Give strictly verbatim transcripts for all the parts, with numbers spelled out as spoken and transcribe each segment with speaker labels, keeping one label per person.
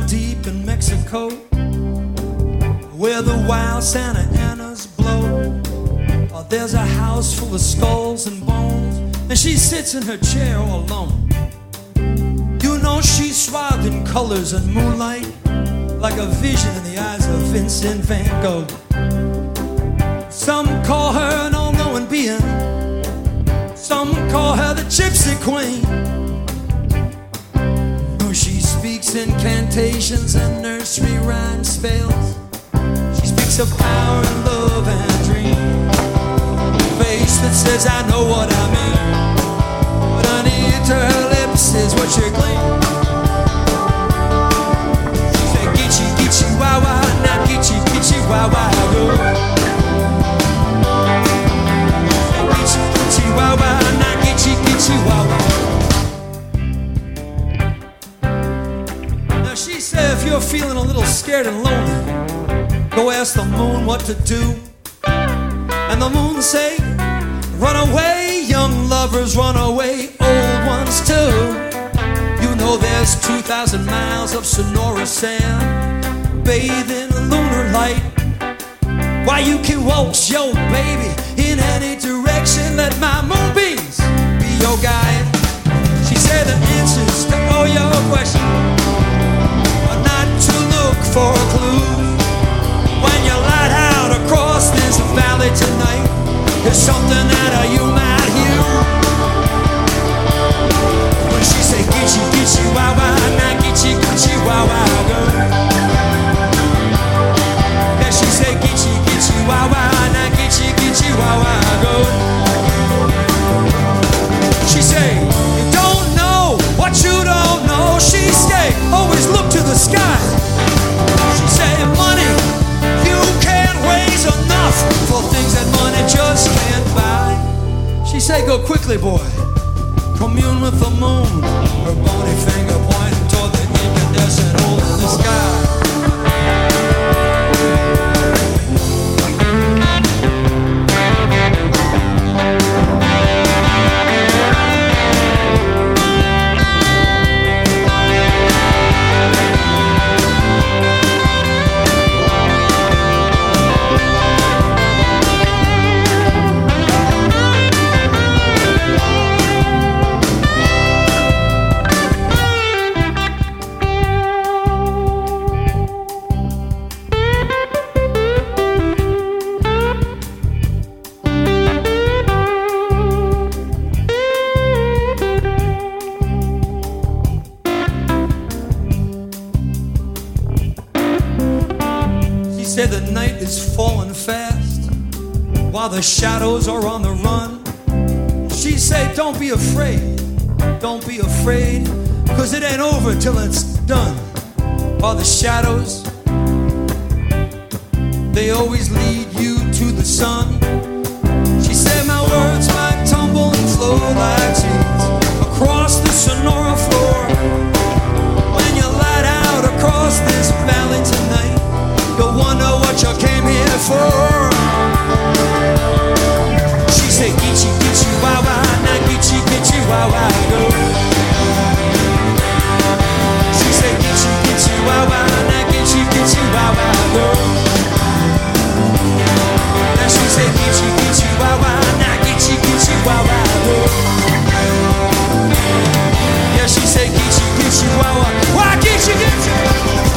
Speaker 1: down deep in Mexico, where the wild Santa Anas blow. Oh, there's a house full of skulls and bones, and she sits in her chair all alone. You know she's swathed in colors and moonlight, like a vision in the eyes of Vincent van Gogh. Some call her an all-knowing being, some call her the Gypsy Queen. Oh, she speaks incantations and nursery rhyme spells. She speaks of power and love and dream. Face that says I know what I mean, but underneath her lips is what you glean. She said Geechee, Geechee, wah wah, now Geechee, Geechee, wah wah, go. Geechee, Geechee, wah wah, now Geechee, Geechee, wah wah. Now she said if you're feeling a little scared and lonely, go ask the moon what to do. And the moon say, run away, young lovers, run away, old ones too. You know there's two thousand miles of Sonora sand, bathed in lunar light. Why you can waltz your baby in any direction, let my moonbeams be your guide. She said the answers to all your questions are not to look for clues. When you light out across this valley tonight, there's something that you might hear. When she say Geechee, Geechee, wah wah, now Geechee, Geechee, wah wah, go. Yeah, she say Geechee, Geechee, wah wah, now Geechee, Geechee, wah wah, go. She say you don't know what you don't know. She say always look to the sky. She say money you can't raise enough for things that money just can't buy. She say go quickly, boy, commune with the moon. Her bony finger pointing toward the incandescent hole in the sky. The night is falling fast while the shadows are on the run. She say don't be afraid, don't be afraid, cause it ain't over till it's done. While the shadows, they always lead you to the sun. She said my words might tumble and flow like seas across the Sonora floor. When you light out across this valley tonight, you'll wonder what you came here for. She said Geechee, Geechee, wah wah, now Geechee, Geechee, wah wah, go. She said Geechee, Geechee, wah wah, now Geechee, Geechee, wah wah, go. Now she said Geechee, Geechee, wah wah, now Geechee, Geechee, wah wah, go. Yeah, she said Geechee, Geechee, wah wah, wah, Geechee, Geechee.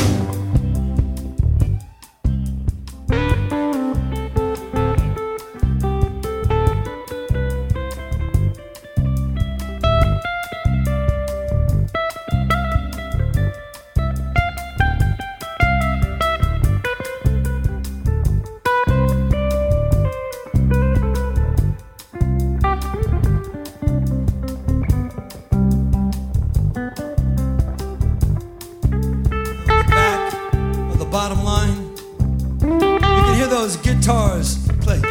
Speaker 1: Bottom line, you can hear those guitars play.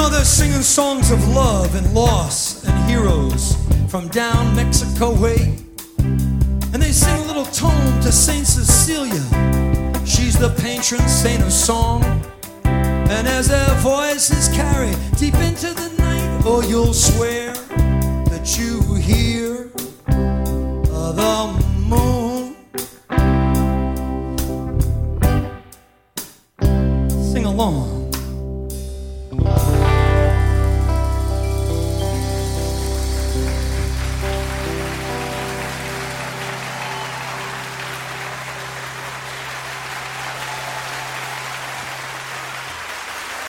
Speaker 1: know they're singing songs of love and loss and heroes from down Mexico way. And they sing a little tome to Saint Cecilia. She's the patron saint of song. And as their voices carry deep into the night, oh, you'll swear that you